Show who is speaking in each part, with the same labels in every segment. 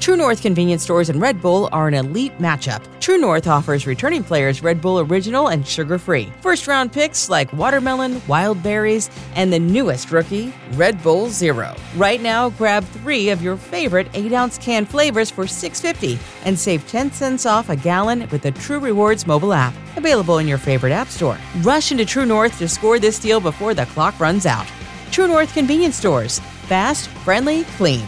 Speaker 1: True North Convenience Stores and Red Bull are an elite matchup. True North offers returning players Red Bull Original and sugar-free. First-round picks like watermelon, wild berries, and the newest rookie, Red Bull Zero. Right now, grab 3 of your favorite 8-ounce can flavors for $6.50 and save 10 cents off a gallon with the True Rewards mobile app. Available in your favorite app store. Rush into True North to score this deal before the clock runs out. True North Convenience Stores. Fast, friendly, clean.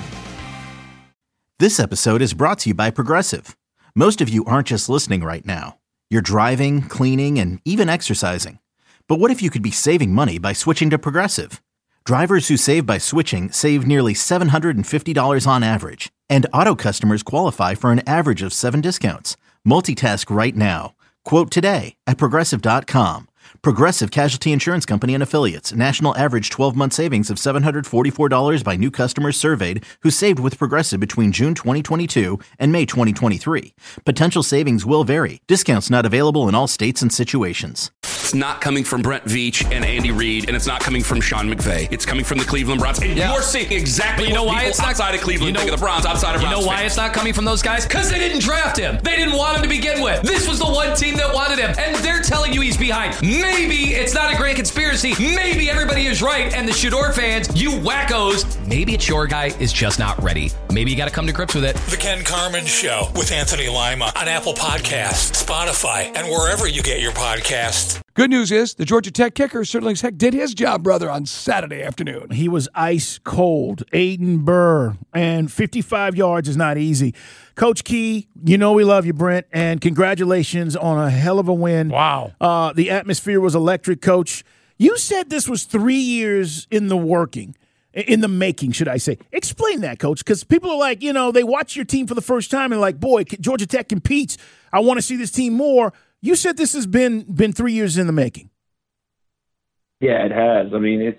Speaker 2: This episode is brought to you by Progressive. Most of you aren't just listening right now. You're driving, cleaning, and even exercising. But what if you could be saving money by switching to Progressive? Drivers who save by switching save nearly $750 on average. And auto customers qualify for an average of 7 discounts. Multitask right now. Quote today at Progressive.com. Progressive Casualty Insurance Company and Affiliates. National average 12-month savings of $744 by new customers surveyed who saved with Progressive between June 2022 and May 2023. Potential savings will vary. Discounts not available in all states and situations.
Speaker 3: It's not coming from Brent Veach and Andy Reid, and it's not coming from Sean McVay. It's coming from the Cleveland Browns. And you're seeing exactly what people outside of Cleveland think of the Browns, outside of Browns.
Speaker 4: You know why it's not coming from those guys? Because they didn't draft him. They didn't want him to begin with. This was the one team that wanted him, and they're telling you he's behind. Maybe it's not a great conspiracy. Maybe everybody is right, and the Shador fans, you wackos, maybe it's your guy is just not ready. Maybe you got to come to grips with it.
Speaker 5: The Ken Carman Show with Anthony Lima on Apple Podcasts, Spotify, and wherever you get your podcasts.
Speaker 6: Good news is the Georgia Tech kicker, Sterling Heck, did his job, brother, on Saturday afternoon.
Speaker 7: He was ice cold. Aiden Burr, and 55 yards is not easy. Coach Key, you know we love you, Brent, and congratulations on a hell of a win.
Speaker 6: Wow.
Speaker 7: The atmosphere was electric, Coach. You said this was 3 years in the making, should I say. Explain that, Coach, because people are like, they watch your team for the first time and like, boy, Georgia Tech competes. I want to see this team more. You said this has been 3 years in the making.
Speaker 8: Yeah, it has. I mean, it's,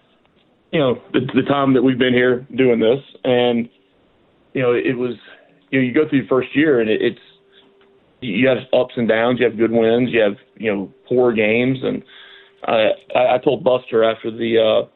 Speaker 8: the time that we've been here doing this, and, it was, you go through the first year, and you have ups and downs. You have good wins. You have, poor games. And I told Buster after the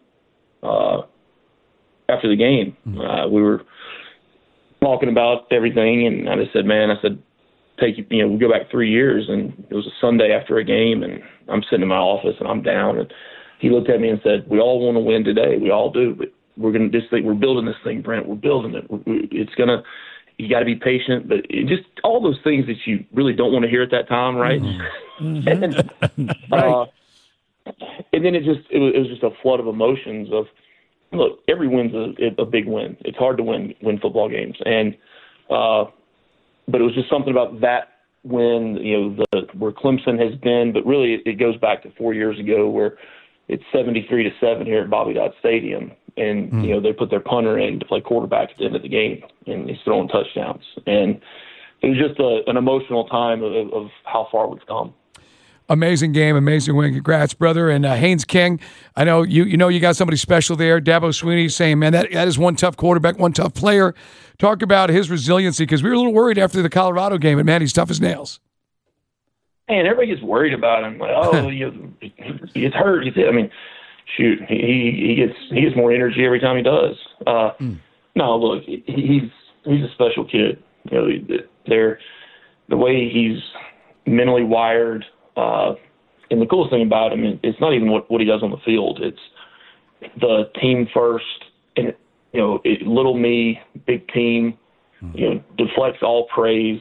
Speaker 8: game, we were talking about everything, and I just said, we go back 3 years, and it was a Sunday after a game, and I'm sitting in my office and I'm down, and he looked at me and said, "We all want to win today. We all do, but we're building this thing, Brent. We're building it. You got to be patient, but just all those things that you really don't want to hear at that time, right?" Mm-hmm.
Speaker 7: Right.
Speaker 8: And then it was just a flood of emotions of, look, every win's a big win. It's hard to win football games, and but it was just something about that win, where Clemson has been, but really it goes back to 4 years ago where it's 73-7 here at Bobby Dodd Stadium, and they put their punter in to play quarterback at the end of the game, and he's throwing touchdowns, and it was just an emotional time of how far we've come.
Speaker 6: Amazing game, amazing win. Congrats, brother. And Haynes King, I know you got somebody special there. Dabo Sweeney saying, man, that is one tough quarterback, one tough player. Talk about his resiliency, because we were a little worried after the Colorado game, and man, he's tough as nails.
Speaker 8: Man, everybody gets worried about him. Like, he gets hurt. I mean, shoot, he gets more energy every time he does. No, look, he's a special kid. The way he's mentally wired. And the coolest thing about him, it's not even what he does on the field. It's the team first, and little me, big team. Deflects all praise.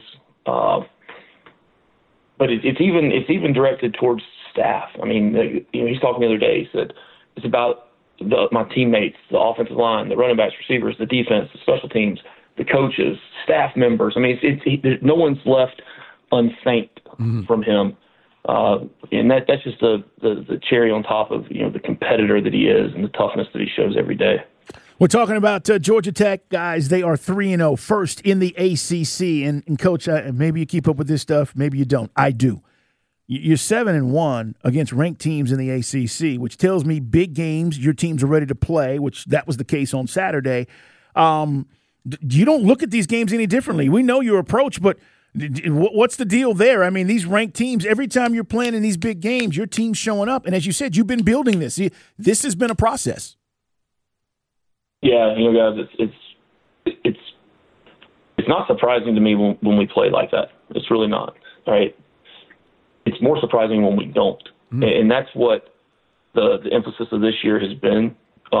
Speaker 8: But it's even directed towards staff. I mean, he's talking the other day. He said it's about my teammates, the offensive line, the running backs, receivers, the defense, the special teams, the coaches, staff members. I mean, no one's left unthanked from him. And that's just the cherry on top of the competitor that he is and the toughness that he shows every day.
Speaker 7: We're talking about Georgia Tech, guys. They are 3-0, first in the ACC. And Coach, maybe you keep up with this stuff, maybe you don't. I do. You're 7-1 against ranked teams in the ACC, which tells me big games, your teams are ready to play, which that was the case on Saturday. You don't look at these games any differently. We know your approach, but what's the deal there? I mean, these ranked teams, every time you're playing in these big games, your team's showing up. And as you said, you've been building this. This has been a process.
Speaker 8: Yeah, guys, it's it's not surprising to me when we play like that. It's really not. All right. It's more surprising when we don't. And that's what the emphasis of this year has been.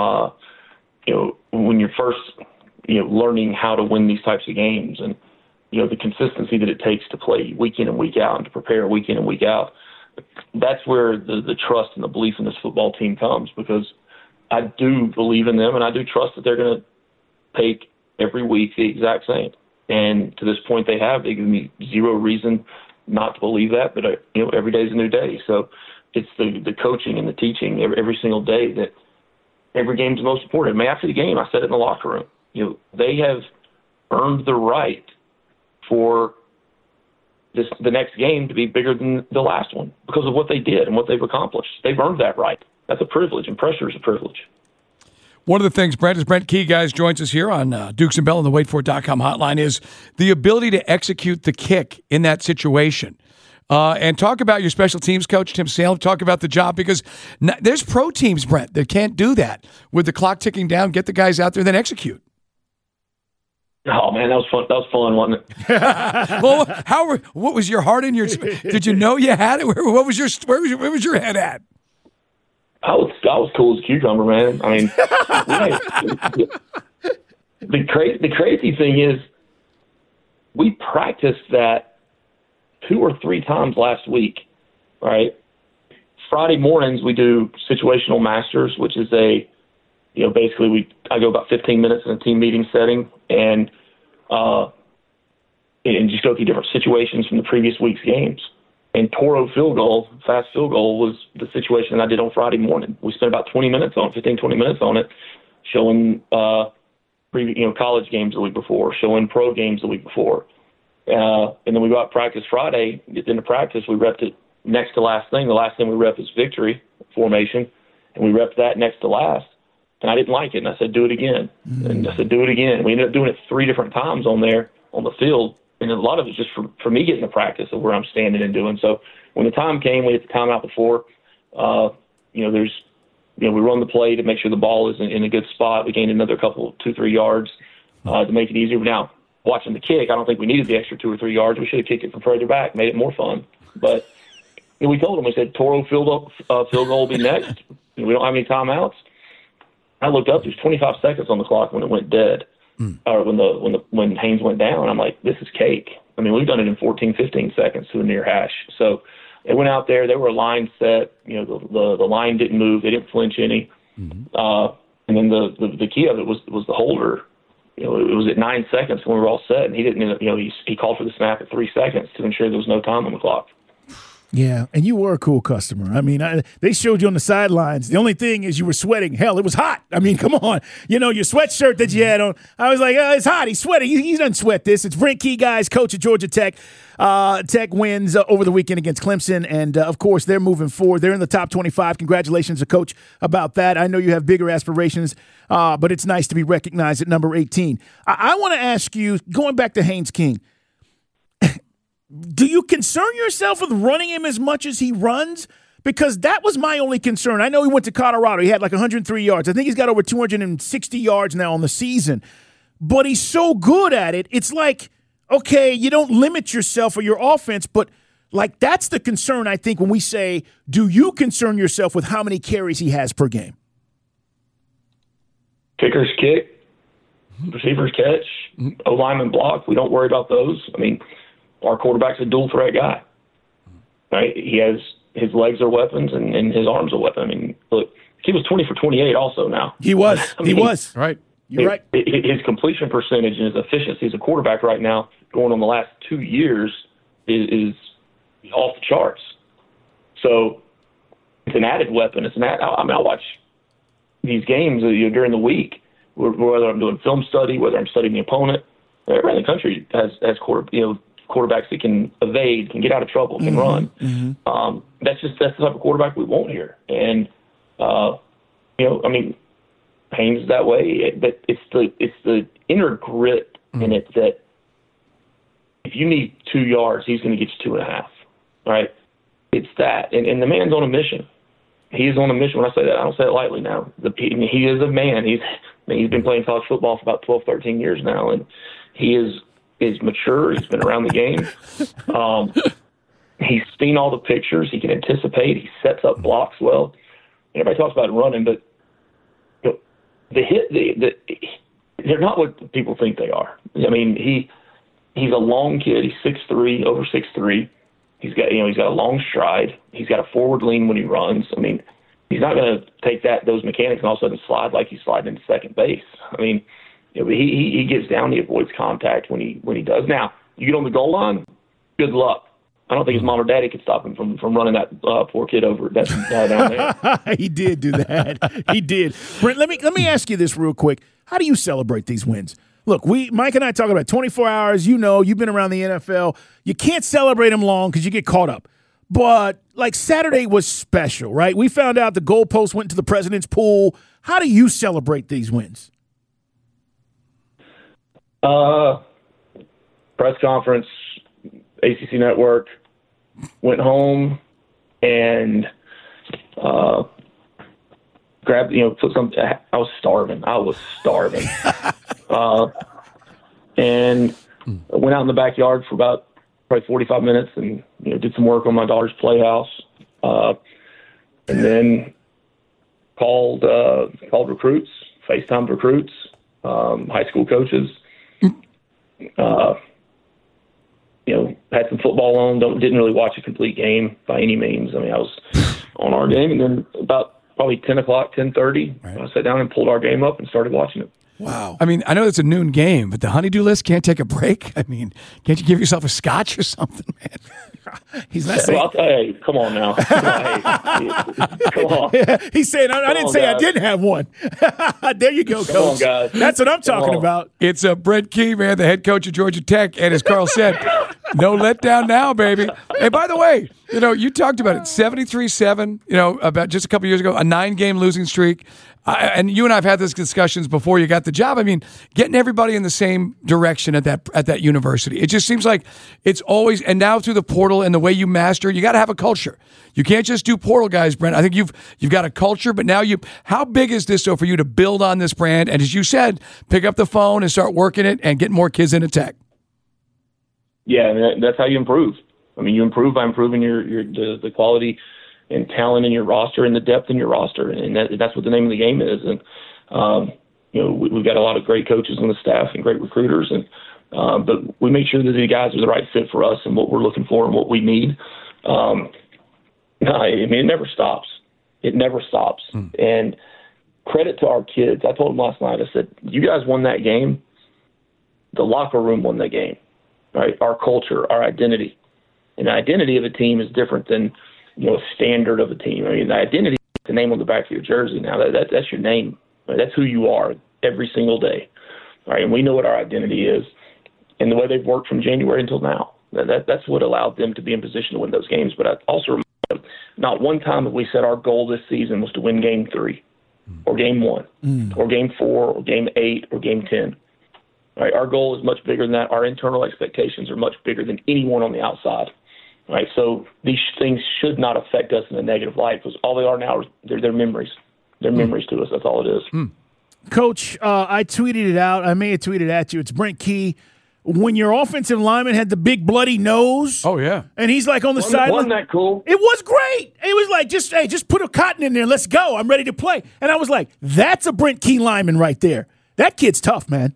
Speaker 8: When you're first, learning how to win these types of games and, the consistency that it takes to play week in and week out and to prepare week in and week out, that's where the trust and the belief in this football team comes, because I do believe in them and I do trust that they're going to take every week the exact same. And to this point they have. They give me zero reason not to believe that, but every day is a new day. So it's the coaching and the teaching every single day that every game is the most important. I mean, after the game, I said it in the locker room. They have earned the right for the next game to be bigger than the last one because of what they did and what they've accomplished. They've earned that right. That's a privilege, and pressure is a privilege.
Speaker 6: One of the things, Brent Key, guys, joins us here on Dukes and Bell on the WaitFor.com hotline is the ability to execute the kick in that situation. And talk about your special teams coach, Tim Salem. Talk about the job, because there's pro teams, Brent, that can't do that with the clock ticking down, get the guys out there, then execute.
Speaker 8: Oh, man, that was fun. That was fun, wasn't
Speaker 6: it? Well, what was your heart in your? Did you know you had it? Where was your head at?
Speaker 8: I was cool as a cucumber, man. I mean, the crazy thing is we practiced that 2 or 3 times last week, right? Friday mornings we do situational masters, which is basically I go about 15 minutes in a team meeting setting and just go through different situations from the previous week's games. And Toro fast field goal was the situation I did on Friday morning. We spent about 20 minutes on it, showing college games the week before, showing pro games the week before. And then we go out and practice Friday. At the end of practice, we repped it next to last thing. The last thing we repped is victory formation, and we repped that next to last. And I didn't like it, and I said, do it again. And I said, do it again. We ended up doing it 3 different times on there on the field. And a lot of it's just for me getting the practice of where I'm standing and doing. So when the time came, we hit the timeout before. We run the play to make sure the ball is in a good spot. We gained another 2-3 yards to make it easier. Now, watching the kick, I don't think we needed the extra 2 or 3 yards. We should have kicked it from further back, made it more fun. But we told them, we said, Toro field goal will be next. We don't have any timeouts. I looked up, there's 25 seconds on the clock when it went dead. Or when Haynes went down, I'm like, this is cake. I mean, we've done it in 14, 15 seconds to a near hash. So they went out there, they were line set, the line didn't move, they didn't flinch any. And then the key of it was the holder. It was at 9 seconds when we were all set, and he didn't. He called for the snap at 3 seconds to ensure there was no time on the clock.
Speaker 7: Yeah, and you were a cool customer. I mean, they showed you on the sidelines. The only thing is you were sweating. Hell, it was hot. I mean, come on. Your sweatshirt that you had on, I was like, it's hot. He's sweating. He doesn't sweat this. It's Brent Key, guys, coach at Georgia Tech. Tech wins over the weekend against Clemson, and, of course, they're moving forward. They're in the top 25. Congratulations to Coach about that. I know you have bigger aspirations, but it's nice to be recognized at number 18. I want to ask you, going back to Haynes King, do you concern yourself with running him as much as he runs? Because that was my only concern. I know he went to Colorado. He had like 103 yards. I think he's got over 260 yards now on the season. But he's so good at it. It's like, okay, you don't limit yourself or your offense, but like that's the concern, I think, when we say, do you concern yourself with how many carries he has per game?
Speaker 8: Kickers kick, receivers catch, O-lineman block. We don't worry about those. I mean, our quarterback's a dual threat guy, right? He has his legs are weapons and his arms are weapons. I mean, look, he was 20 for 28 also now.
Speaker 7: He was. He was.
Speaker 6: Right.
Speaker 7: You're right.
Speaker 8: His completion percentage and his efficiency as a quarterback right now, going on the last 2 years, is off the charts. So it's an added weapon. I watch these games during the week, whether I'm doing film study, whether I'm studying the opponent. Everybody in the country has quarterbacks that can evade, can get out of trouble, can run. That's the type of quarterback we want here. And Haynes is that way, but it's the inner grit in it that if you need 2 yards, he's going to get you 2.5. Right? It's that, and the man's on a mission. He is on a mission. When I say that, I don't say it lightly now. He is a man. He's been playing college football for about 12, 13 years now, and he is is mature. He's been around the game. He's seen all the pictures. He can anticipate. He sets up blocks well. Everybody talks about running, but they're not what people think they are. I mean, he's a long kid. He's 6'3", over 6'3". He's got a long stride. He's got a forward lean when he runs. I mean, he's not going to take those mechanics and all of a sudden slide like he's sliding into second base. I mean, he gets down. He avoids contact when he does. Now, you get on the goal line, good luck. I don't think his mom or daddy could stop him from running that poor kid over. That's down there.
Speaker 7: He did do that. He did. Brent, let me ask you this real quick. How do you celebrate these wins? Look, Mike and I talk about 24 hours. You've been around the NFL. You can't celebrate them long because you get caught up. But, like, Saturday was special, right? We found out the goalpost went to the president's pool. How do you celebrate these wins?
Speaker 8: Press conference, ACC Network, went home and grabbed, put some. I was starving. And I went out in the backyard for about probably 45 minutes and did some work on my daughter's playhouse, and then called recruits, FaceTimed recruits, high school coaches. Had some football on. Didn't really watch a complete game by any means. I mean, I was on our game, and then about probably 10 o'clock, 10:30, I sat down and pulled our game up and started watching it.
Speaker 6: Wow. I mean, I know it's a noon game, but the honeydew list can't take a break. I mean, can't you give yourself a scotch or something, man? He's not saying.
Speaker 8: Hey, come on now. Come on.
Speaker 7: Yeah, he's saying, I didn't say guys. I didn't have one. There you go, Coach.
Speaker 8: Come on, guys.
Speaker 7: That's what I'm talking about.
Speaker 6: It's Brent Key, man, the head coach of Georgia Tech. And as Carl said, no letdown now, baby. Hey, by the way, you talked about it, 73-7, about just a couple years ago, a 9-game losing streak. And you and I have had these discussions before you got the job. I mean, getting everybody in the same direction at that university. It just seems like it's always, and now through the portal and the way you master, you got to have a culture. You can't just do portal guys, Brent. I think you've got a culture, but now how big is this though for you to build on this brand? And as you said, pick up the phone and start working it and get more kids into Tech.
Speaker 8: Yeah, I mean, that's how you improve. I mean, you improve by improving the quality and talent in your roster and the depth in your roster, and that's what the name of the game is. And we've got a lot of great coaches on the staff and great recruiters, and but we make sure that the guys are the right fit for us and what we're looking for and what we need. It never stops. It never stops. And credit to our kids. I told them last night. I said, "You guys won that game. The locker room won that game, right? Our culture, our identity, and the identity of a team is different than." A standard of a team. I mean, the identity is the name on the back of your jersey. Now that's your name. Right? That's who you are every single day. All right, and we know what our identity is, and the way they've worked from January until now. That's what allowed them to be in position to win those games. But I also remind them, not one time have we said our goal this season was to win Game 3, or Game 1, or Game 4, or Game 8, or Game 10. All right, our goal is much bigger than that. Our internal expectations are much bigger than anyone on the outside. Right, so these things should not affect us in a negative light because all they are now is they're memories. They're memories to us. That's all it is.
Speaker 7: Coach, I tweeted it out. I may have tweeted at you. It's Brent Key. When your offensive lineman had the big bloody nose.
Speaker 6: Oh, yeah.
Speaker 7: And he's like on the sideline.
Speaker 8: Wasn't that cool?
Speaker 7: It was great. It was like, just put a cotton in there. Let's go. I'm ready to play. And I was like, that's a Brent Key lineman right there. That kid's tough, man.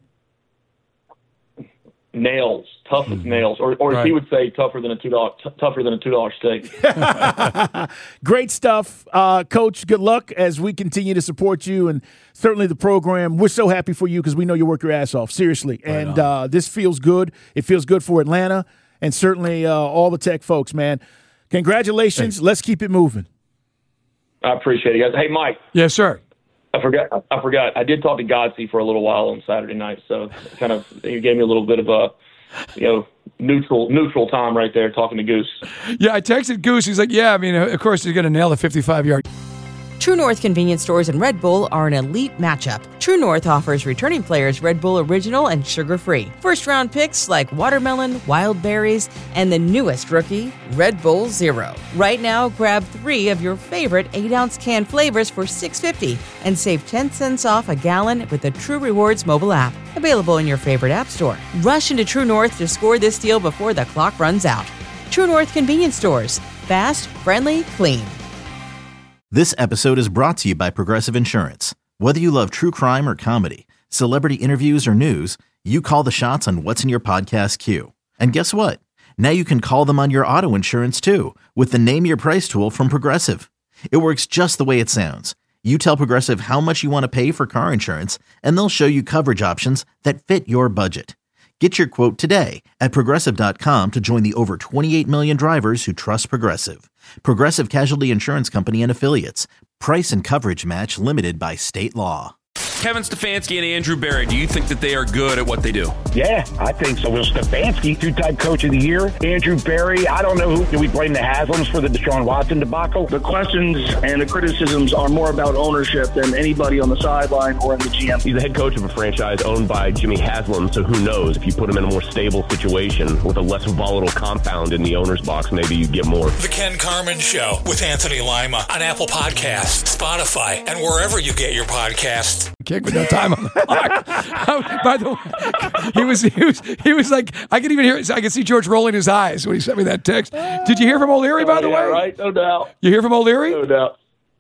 Speaker 8: Nails, tough as nails, or right. As he would say, tougher than a $2 steak.
Speaker 7: Great stuff, Coach. Good luck as we continue to support you and certainly the program. We're so happy for you because we know you work your ass off, seriously. Right and this feels good. It feels good for Atlanta and certainly all the Tech folks, man. Congratulations. Thanks. Let's keep it moving.
Speaker 8: I appreciate it, guys. Hey, Mike.
Speaker 6: Yes, sir.
Speaker 8: I forgot. I did talk to Godsey for a little while on Saturday night, so kind of he gave me a little bit of a, neutral time right there talking to Goose.
Speaker 6: Yeah, I texted Goose. He's like, yeah, I mean, of course he's going to nail the 55-yard.
Speaker 1: True North Convenience Stores and Red Bull are an elite matchup. True North offers returning players Red Bull Original and sugar-free. First-round picks like watermelon, wild berries, and the newest rookie, Red Bull Zero. Right now, grab 3 of your favorite 8-ounce can flavors for $6.50 and save 10 cents off a gallon with the True Rewards mobile app. Available in your favorite app store. Rush into True North to score this deal before the clock runs out. True North Convenience Stores. Fast, friendly, clean.
Speaker 2: This episode is brought to you by Progressive Insurance. Whether you love true crime or comedy, celebrity interviews or news, you call the shots on what's in your podcast queue. And guess what? Now you can call them on your auto insurance too with the Name Your Price tool from Progressive. It works just the way it sounds. You tell Progressive how much you want to pay for car insurance, and they'll show you coverage options that fit your budget. Get your quote today at Progressive.com to join the over 28 million drivers who trust Progressive. Progressive Casualty Insurance Company and Affiliates. Price and coverage match limited by state law.
Speaker 3: Kevin Stefanski and Andrew Berry, do you think that they are good at what they do?
Speaker 9: Yeah, I think so. Well, Stefanski, 2-time coach of the year. Andrew Berry, I don't know who. Do we blame the Haslams for the Deshaun Watson debacle?
Speaker 10: The questions and the criticisms are more about ownership than anybody on the sideline or in the GM.
Speaker 11: He's the head coach of a franchise owned by Jimmy Haslam, so who knows? If you put him in a more stable situation with a less volatile compound in the owner's box, maybe you get more.
Speaker 5: The Ken Carman Show with Anthony Lima on Apple Podcasts, Spotify, and wherever you get your podcasts.
Speaker 6: Kick with no time on the clock. By the way, he was like, I could even hear. I could see George rolling his eyes when he sent me that text. Did you hear from O'Leary? By the way,
Speaker 8: right, no doubt.
Speaker 6: You hear from O'Leary?
Speaker 8: No doubt.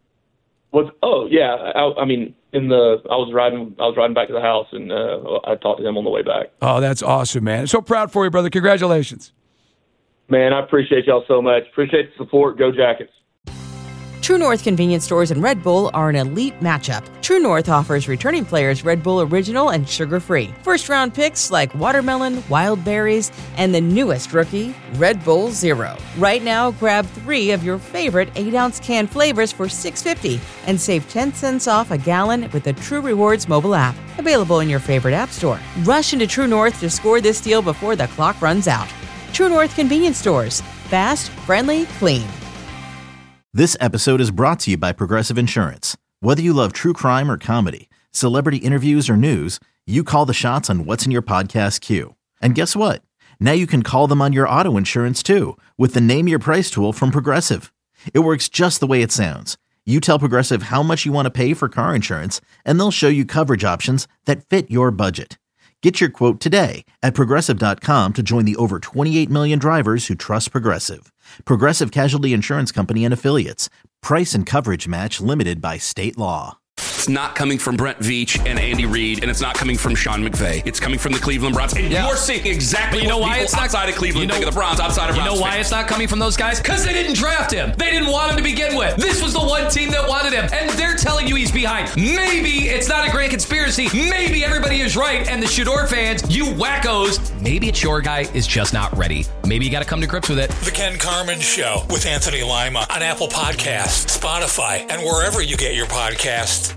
Speaker 8: Oh yeah. I was riding back to the house, and I talked to him on the way back.
Speaker 6: Oh, that's awesome, man! So proud for you, brother. Congratulations.
Speaker 8: Man, I appreciate y'all so much. Appreciate the support. Go Jackets.
Speaker 1: True North Convenience Stores and Red Bull are an elite matchup. True North offers returning players Red Bull Original and sugar-free. First-round picks like watermelon, wild berries, and the newest rookie, Red Bull Zero. Right now, grab 3 of your favorite 8-ounce can flavors for $6.50 and save 10 cents off a gallon with the True Rewards mobile app. Available in your favorite app store. Rush into True North to score this deal before the clock runs out. True North Convenience Stores. Fast, friendly, clean.
Speaker 2: This episode is brought to you by Progressive Insurance. Whether you love true crime or comedy, celebrity interviews or news, you call the shots on what's in your podcast queue. And guess what? Now you can call them on your auto insurance too with the Name Your Price tool from Progressive. It works just the way it sounds. You tell Progressive how much you want to pay for car insurance, and they'll show you coverage options that fit your budget. Get your quote today at Progressive.com to join the over 28 million drivers who trust Progressive. Progressive Casualty Insurance Company and Affiliates. Price and coverage match limited by state law.
Speaker 3: It's not coming from Brent Veach and Andy Reid, and it's not coming from Sean McVay. It's coming from the Cleveland Browns. And you're seeing exactly what people outside of Cleveland think of the Browns, outside of Browns.
Speaker 4: You know why it's not coming from those guys? Because they didn't draft him. They didn't want him to begin with. This was the one team that wanted him, and they're telling you he's behind. Maybe it's not a grand conspiracy. Maybe everybody is right, and the Shador fans, you wackos, maybe it's your guy is just not ready. Maybe you got to come to grips with it.
Speaker 5: The Ken Carman Show with Anthony Lima on Apple Podcasts, Spotify, and wherever you get your podcasts.